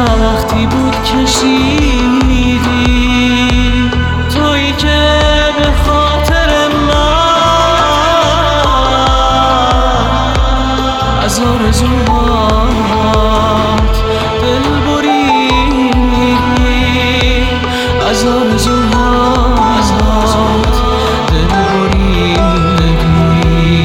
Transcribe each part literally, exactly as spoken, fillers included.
سختی بود کشیدی، تویی که به خاطر من از آرزوهات دل بریدی، از آرزوهات دل بریدی.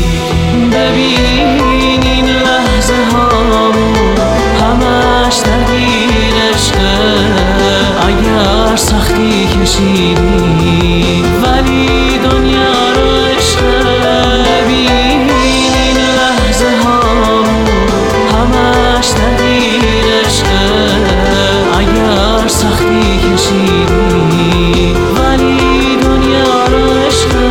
ببین این لحظه هامو همش تغییر عشقه، اگر سختی کشیدی ولی دنیا رو عشقه. ببین این لحظه هامو همش تغییر عشقه، اگر سختی کشیدی ولی دنیا رو عشقه.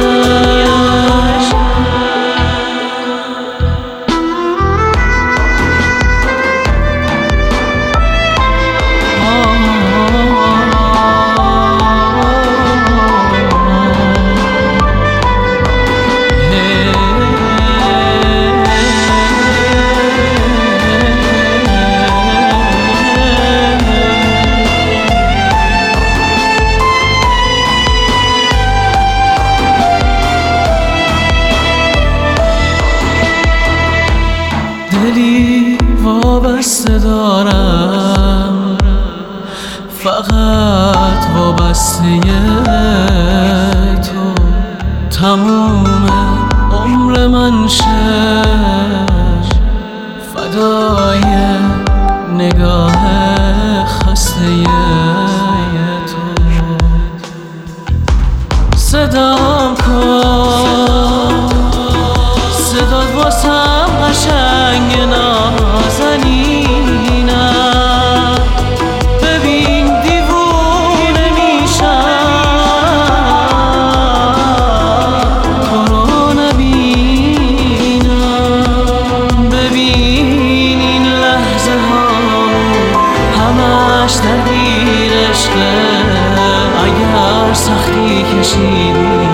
دلی وابسته دارم، فقط وابسته تو. تموم عمر من شه فدای نگاه خسته تو. صدام کن، صدات واسم قشنگ نازنینم. ببین دیوونه میشم تو رو نبینم. ببین این لحظه ها همش تغییر عشقه، اگر سختی کشیدی